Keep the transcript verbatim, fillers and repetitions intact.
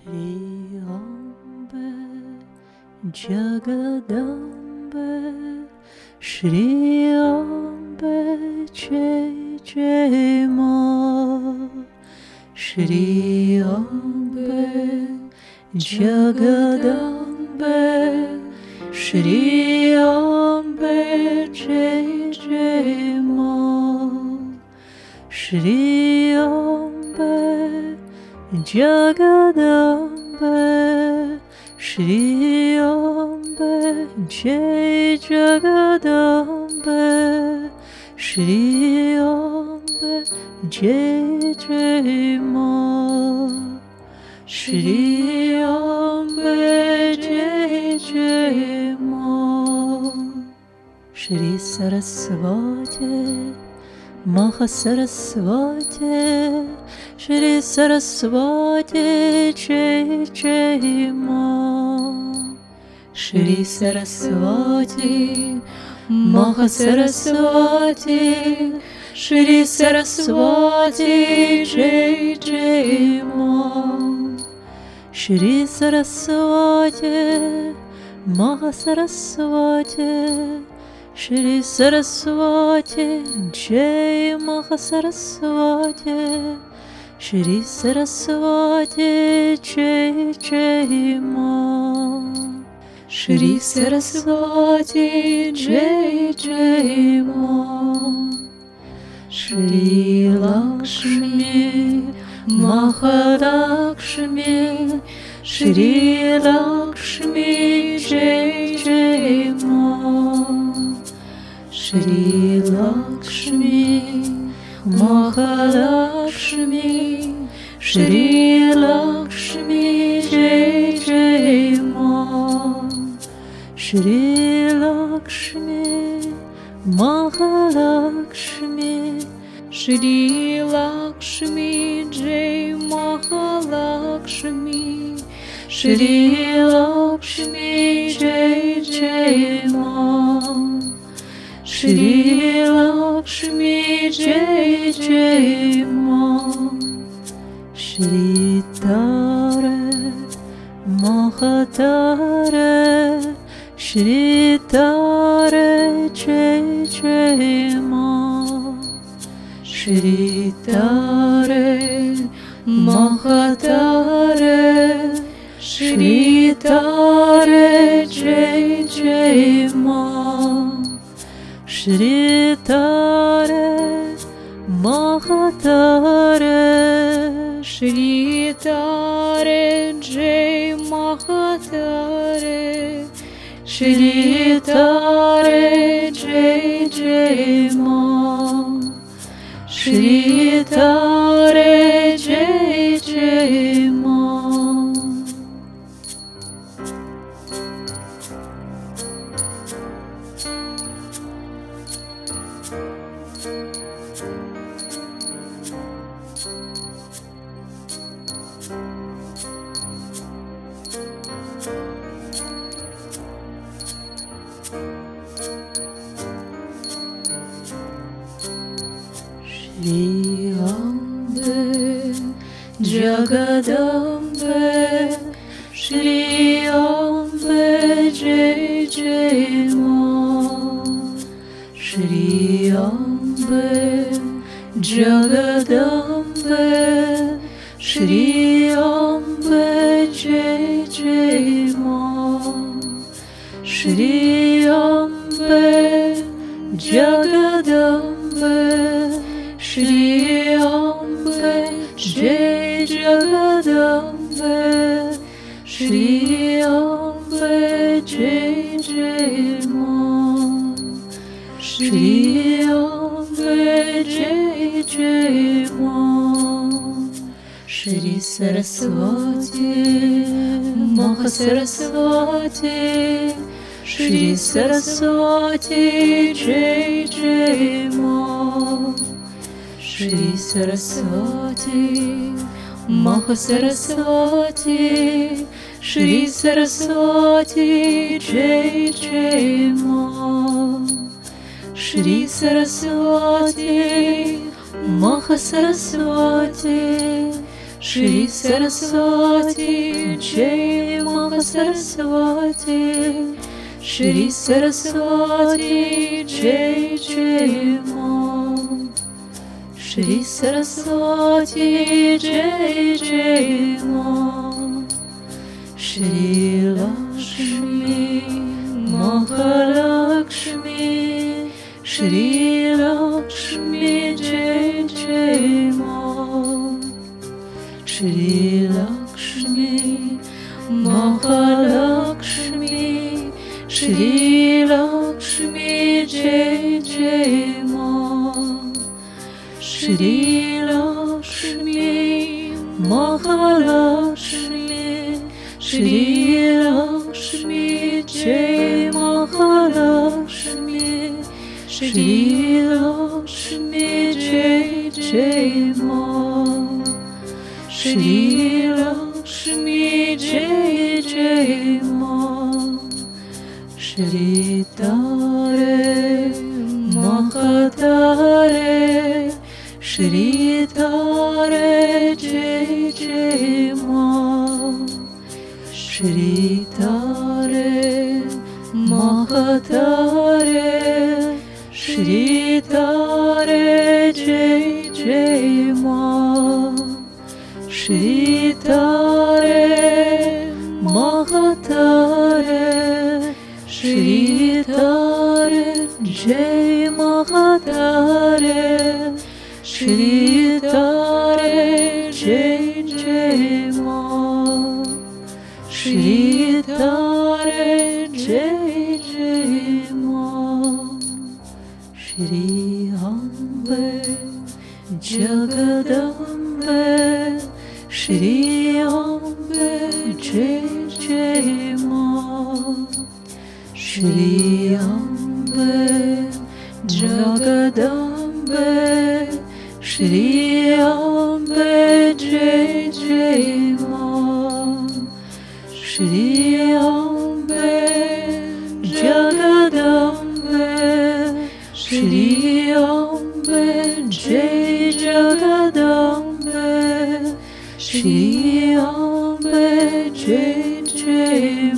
Shri Ambe Jagadambe, Shri Ambe Jai Jai Ma, Shri Ambe Jagadambe, Shri Ambe Jai Jai Ma, Shri Ambe Jagadambe, Shri Ambe Jai Jagadambe, Shri Ambe Jai Jai Ma, Shri Ambe Jai Jai Ma, Shri Saraswati Mahasaraswati, Shri Saraswati Jai Jai Ma, Shri Saraswati Mahasaraswati, Shri Saraswati Jai Jai Ma, Shri Saraswati Mahasaraswati, Shri Saraswati Jai Mahasaraswati, Shri Saraswati Jai Jai Ma, Shri Saraswati Jai Jai Ma, Shri Lakshmi Mahalakshmi, Shri Lakshmi Jai Jai Ma, Shri Lakshmi Mahalakshmi, Shri Lakshmi Jai Jai Ma, Shri Lakshmi Mahalakshmi, Shri Lakshmi Jai Mahalakshmi, Shri Lakshmi Jai Jai Ma, Shri Lakshmi Jai Jai Ma, Shri Tare Mahatare, Shri Tare Jai Jai Ma, Shri Tare Mahatare, Shri Tare Jai Jai Ma, Shri Tare Mahatare, Shri Tare Jai Mahatare, Shri Tare Jai Jai Ma, Shri Tare Jai Jai Ma. Shri Ambe Jagadambe, Shri Ambe Jai Jai Ma, Shri Ambe Jagadambe, Shri Ambe Jai Jai Ma, Shri Ambe Jagadambe, Shri Ambe Jai Jagadambe, Shri Ambe Jai Jai Ma, Shri Ambe Jai Jai Ma, Shri Saraswati Mahasaraswati, Shri Saraswati Jai Jai Ma, Shri Saraswati Mahasaraswati, Shri Saraswati Jai Jai Ma, Shri Saraswati Mahasaraswati, Shri Saraswati Jai Mahasaraswati Shri Saraswati Jai Jai Ma Shri Saraswati Jai Jai Ma Shri Lakshmi Mahalakshmi Shri Lakshmi Jai Jai Ma Shri Lakshmi Mahalakshmi Shri Lakshmi Jai Jai Ma Shri Lakshmi Mahalakshmi Shri Lakshmi Jai Mahalakshmi Shri Lakshmi Jai Jai Ma Shri Lakshmi Jai Jai Ma Shri Tare Mahatare Shri Tare Jai Jai Ma Shri Tare Mahatare Shri Tare Jai Jai Ma Shri Tare Mahatare Shri Tare Jai Mahatare Shri Tare Jai Jai Ma Shri Tare Jai Jai Ma Shri Ambe Jagadambe Shri Ambe Jai Jai Ma Shri Ambe Jagadambe Shri Ambe Jai Jai Ma Shri Ambe Jagadambe Shri Ambe Jai Jagadambe Shri Ambe Jai Jai